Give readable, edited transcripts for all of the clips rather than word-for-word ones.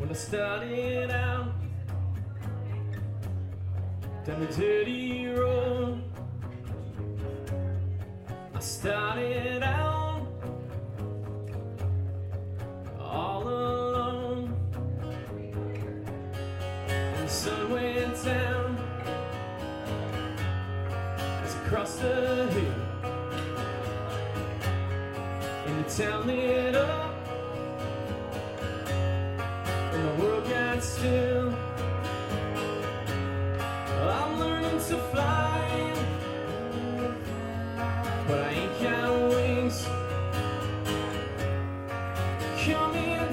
When I started out down the dirty road, I started out all alone. And the sun went down as I crossed the hill, and the town lit up and the world got still. I'm learning to fly, but I ain't got wings. Coming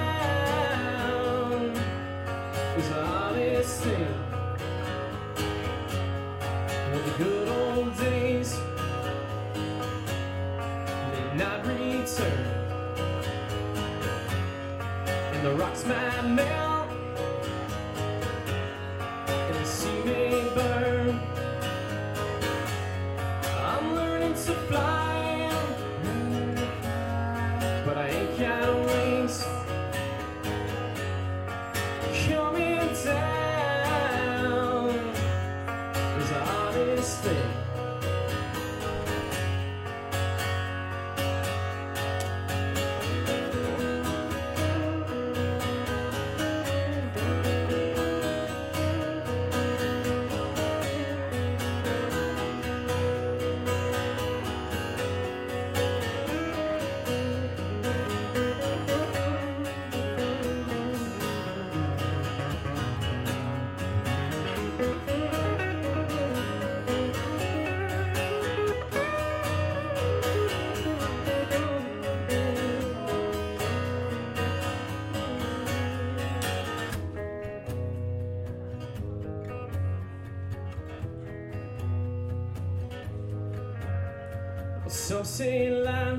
down is the hardest thing. Well, the good old days may not return, and the rocks might melt and the sea may burn. I'm learning to fly, but I ain't got wings. Coming down is the hardest thing. Some say life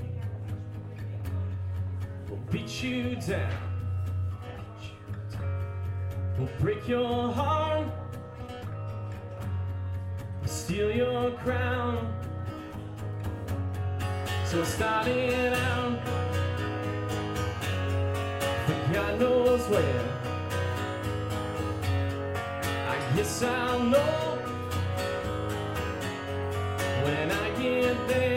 will beat you down, will break your heart, steal your crown. So I started out from God knows where. I guess I'll know when I get there.